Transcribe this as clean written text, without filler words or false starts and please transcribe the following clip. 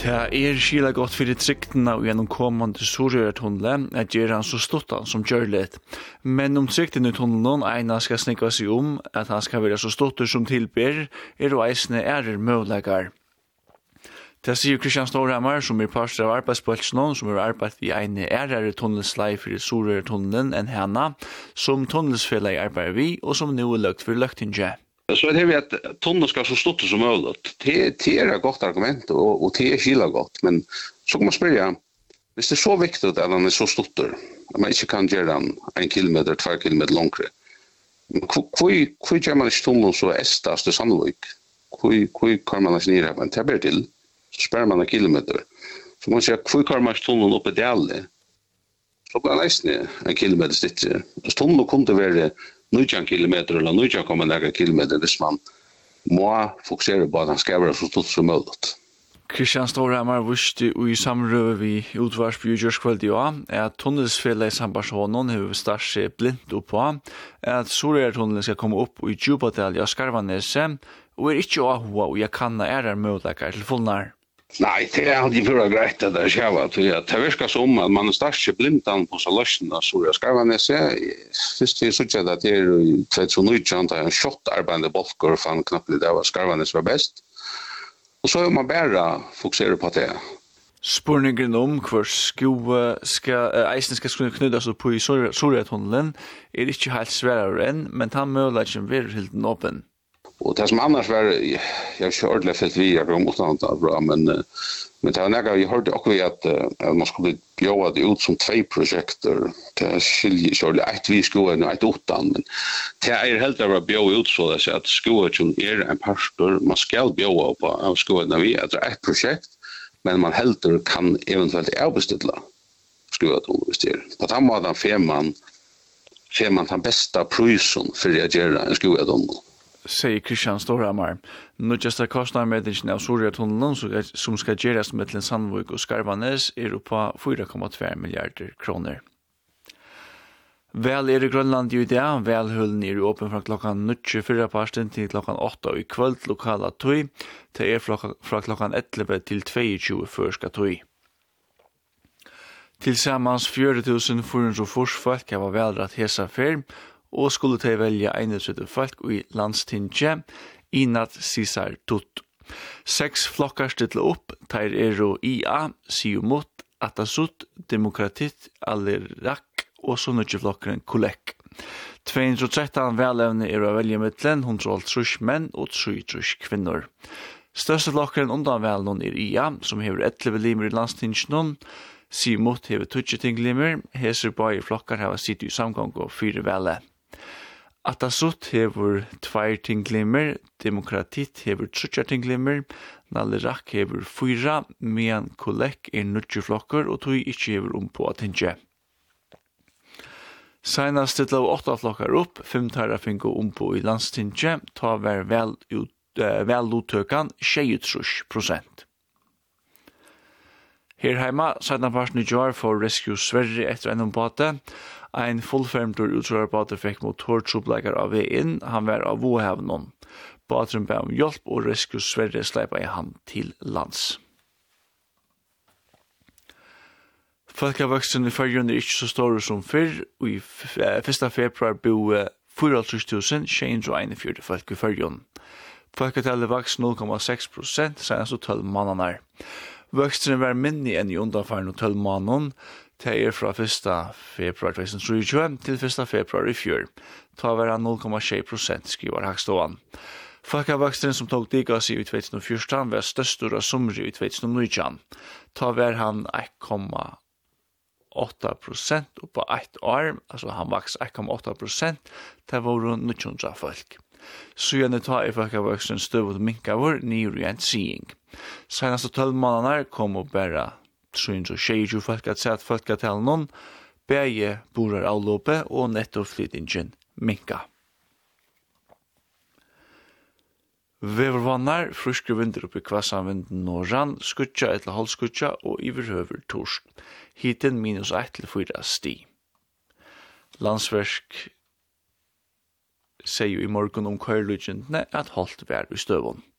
Det skila gott fyrir tryktena og gjennom kommande Sorøyartunnelen at gjør han så stuttan som gjørligt. Men trykten I tunnelen eina skal snikka seg at han skal være så stutter som tilber, og eisne møvlegar. Det sier Kristian Storhamar, som pastor av arbeidsbølsnån, som arbeidt I en tunnelslei fyrir Sorøyartunnelen enn hana, som tunnelsfellet arbeider vi, og som nå løgt for løgtinge. Så det vi att tunneln ska så stort som möjligt. Det är ett gott argument och det skillar gott. Men så kan man spyrja, hvis det så viktigt att den är så stort, att man inte kan göra den 1 kilometer, 2 kilometer långre. Hvor gör man inte tunneln så ästas det sannolikt? Hvor kan man inte nere, men det blir till. Så spär man 1 kilometer. Så man säger, hvor kan man inte tunneln upp I delen? Så blir det nästan 1 kilometer stittre. Tunneln kunde vara 19 kilometer eller 19,1 kilometer hvis man må fokusere på at han skal være så stort som mulig. Kristian Storhamar visste I samrøve vi utvarsp I Gjørskveld at tunnelsfellet I Sambarshonon har startet blindt oppå at Sorøyartunnelen skal komme opp I Djupedal I Skarvaneset og ikke ahua og jeg kan muligheter til fullnær. Nei, det hadde jeg pura greit at det skjeva. Det virker som at man startet blindan på så løsning av Soria Skarvaneset. Først vi sykket at det I 2019 da en kjott arbeidende bolker fann knapt litt av at Skarvanes var best. Og så man bare fokusere på det. Spurningen hvor eisen skal knyttes opp I Sorøyartunnelen ikke helt sværere enn, men han muligheten vil helt åpen. Och det som annars var jag har inte ordentligt fällt vi jag kom mot bra men det var några jag hörde också att man skulle bjöa det ut som 2 projekter det skiljer så ett vi skolan och ett utan men det är helt att bjöa ut så att skolan en pastor man ska bjöa på av skolan vi att ett projekt men man helter kan eventuellt avbeställa skolan investera på den måten får man den bästa prisen för att göra en skolan Säger Kristian Storhamar. Nu just a kostnadsmedicin av Sorøyartunnelen som skal gjøres mellom Sandvik og Skarvanes på 4,2 milliarder kroner. Vel I Grønland I dag, velhullen åpen fra klokkan 24 parsten til klokkan 8 I kveld lokala tøy, til fra klokkan 11 til 22 førska tøy. Tilsammans 4.400 forsfolk har velrett hesa fyrm, og skulle til velge 31 folk I landstinget I natt Sisar Tutt. 6 flokkar stille opp, der IA, Siumut, Atasut, Demokratit, Alirak og så nødje flokkeren Kolek. 213 velevne å velge mittlen, 130 menn og 33 kvinner. Største flokkeren undan velnån IA, som hever 11 limer I landstinget, Siumut hever 20 tinglimer, heser bare flokkar hever sitt I samgang og 4 vele. Atasut hever 2 tinglimer, Demokratit hever 3 tinglimer, Nalirak hever 4, medan Kolek 90 flokker, og tog ikke hever på atinge. Senast stilla 8 flokkar opp, 5 tarra finko på I landstinge, ta var veluttøkan 23%. Her heima, sedan parten I jar for Rescue Sverige etter en ombate. Ein fullfermtur utrørarbate fikk motortrubleikar av veien, han var av Våhavnon. Bateren ba hjelp og Rescue Sverige sleipa I han til lands. Folkevoksen I Førjun ikke så store som før, og I 1. februar bo 4.641 folk I Førjun. Folketallet vaks 0,6%, senest og 12 måneder. Voksten var minni enn I undanfaren og 12 måneder, det fra 1. februar 2023 til 1. februar I fjør. Ta var 0,6%, skriver Hagståan. Folkevoksten som tog digas I 2014 var størst av sommer I 2019. Ta var han 1,8% og på 1 år, altså han vaks 1,8%, det var rundt 900 folk. Så gjerne ta I folkevoksten støvut minkavur nyr I en siing. Senast 12 måneder kom og bare 320 folk at sett folketalen begge borar avlåpe og nettoflytingen minka. Vevervannar, fruske vinter oppi kvassanvinden norran, skutja etter halvskutja og iverhøver torsk. Hiten -1 til 4 sti. Landsverk sier I morgen om køyrluggendene at holdt vær I støvun.